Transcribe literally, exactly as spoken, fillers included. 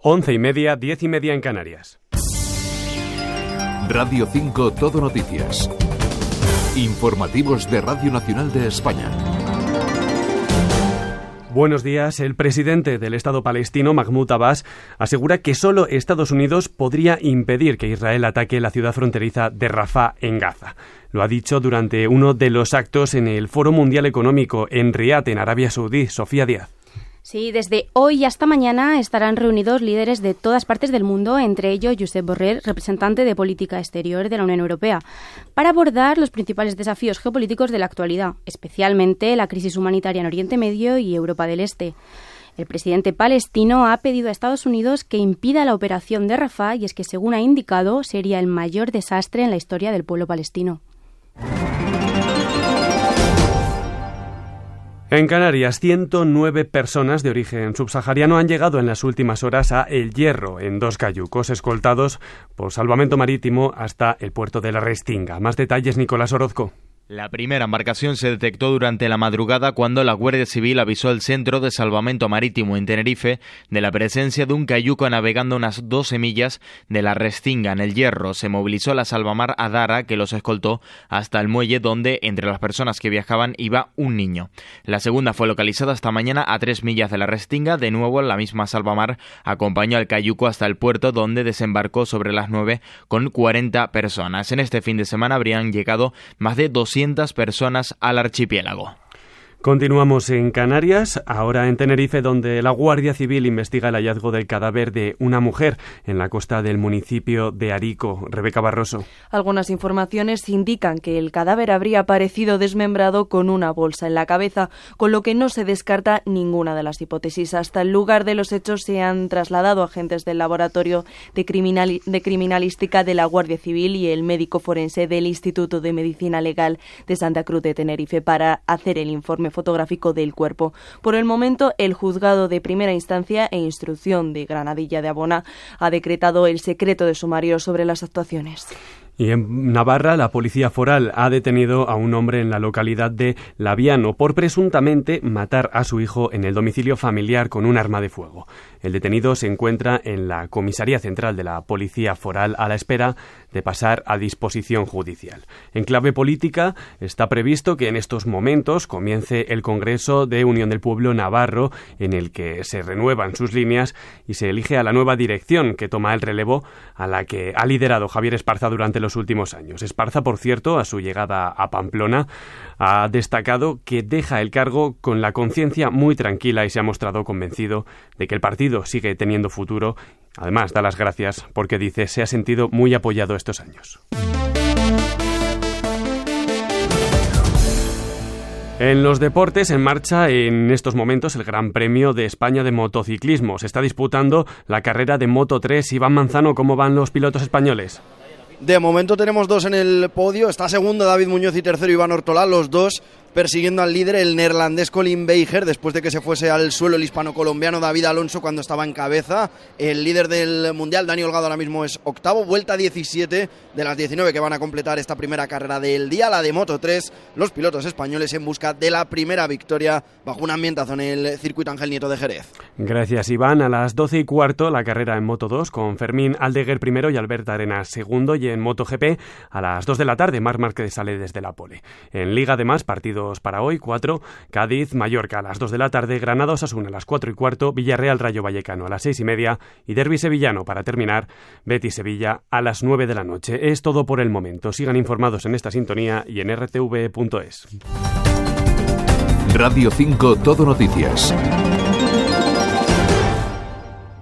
Once y media, diez y media en Canarias. Radio cinco Todo Noticias. Informativos de Radio Nacional de España. Buenos días. El presidente del Estado palestino, Mahmoud Abbas, asegura que solo Estados Unidos podría impedir que Israel ataque la ciudad fronteriza de Rafah, en Gaza. Lo ha dicho durante uno de los actos en el Foro Mundial Económico en Riad, en Arabia Saudí. Sofía Díaz. Sí, desde hoy hasta mañana estarán reunidos líderes de todas partes del mundo, entre ellos Josep Borrell, representante de política exterior de la Unión Europea, para abordar los principales desafíos geopolíticos de la actualidad, especialmente la crisis humanitaria en Oriente Medio y Europa del Este. El presidente palestino ha pedido a Estados Unidos que impida la operación de Rafah, y es que, según ha indicado, sería el mayor desastre en la historia del pueblo palestino. En Canarias, ciento nueve personas de origen subsahariano han llegado en las últimas horas a El Hierro, en dos cayucos, escoltados por salvamento marítimo hasta el puerto de la Restinga. Más detalles, Nicolás Orozco. La primera embarcación se detectó durante la madrugada cuando la Guardia Civil avisó al Centro de Salvamento Marítimo en Tenerife de la presencia de un cayuco navegando unas doce millas de la Restinga, en El Hierro. Se movilizó la Salvamar Adara, que los escoltó hasta el muelle, donde entre las personas que viajaban iba un niño. La segunda fue localizada esta mañana a tres millas de la Restinga. De nuevo, la misma Salvamar acompañó al cayuco hasta el puerto, donde desembarcó sobre las nueve con cuarenta personas. En este fin de semana habrían llegado más de doscientas personas al archipiélago. Continuamos en Canarias, ahora en Tenerife, donde la Guardia Civil investiga el hallazgo del cadáver de una mujer en la costa del municipio de Arico. Rebeca Barroso. Algunas informaciones indican que el cadáver habría aparecido desmembrado con una bolsa en la cabeza, con lo que no se descarta ninguna de las hipótesis. Hasta el lugar de los hechos se han trasladado agentes del Laboratorio de, Criminal, de Criminalística de la Guardia Civil y el médico forense del Instituto de Medicina Legal de Santa Cruz de Tenerife para hacer el informe fotográfico del cuerpo. Por el momento, el juzgado de primera instancia e instrucción de Granadilla de Abona ha decretado el secreto de sumario sobre las actuaciones. Y en Navarra, la policía foral ha detenido a un hombre en la localidad de Laviano por presuntamente matar a su hijo en el domicilio familiar con un arma de fuego. El detenido se encuentra en la comisaría central de la policía foral a la espera de pasar a disposición judicial. En clave política, está previsto que en estos momentos comience el Congreso de Unión del Pueblo Navarro, en el que se renuevan sus líneas y se elige a la nueva dirección que toma el relevo a la que ha liderado Javier Esparza durante los últimos años. Esparza, por cierto, a su llegada a Pamplona, ha destacado que deja el cargo con la conciencia muy tranquila y se ha mostrado convencido de que el partido sigue teniendo futuro. Además, da las gracias porque, dice, se ha sentido muy apoyado estos años. En los deportes, en marcha en estos momentos el Gran Premio de España de motociclismo. Se está disputando la carrera de Moto tres. Iván Manzano, ¿cómo van los pilotos españoles? De momento tenemos dos en el podio, está segundo David Muñoz y tercero Iván Ortolá, los dos persiguiendo al líder, el neerlandés Colin Beiger, después de que se fuese al suelo el hispano-colombiano David Alonso cuando estaba en cabeza. El líder del Mundial, Dani Holgado, ahora mismo es octavo, vuelta diecisiete de las diecinueve que van a completar esta primera carrera del día, la de Moto tres, los pilotos españoles en busca de la primera victoria bajo un ambientazo en el circuito Ángel Nieto de Jerez. Gracias, Iván. A las doce y cuarto, la carrera en Moto dos, con Fermín Aldeguer primero y Albert Arenas segundo, y en MotoGP a las dos de la tarde, Marc Márquez sale desde la pole. En Liga, además, partidos para hoy, cuatro, Cádiz, Mallorca a las dos de la tarde, Granada, Osasuna a las cuatro y cuarto, Villarreal, Rayo Vallecano a las seis y media y derbi sevillano para terminar, Betis Sevilla a las nueve de la noche. Es todo por el momento. Sigan informados en esta sintonía y en r t v punto es. Radio cinco Todo Noticias.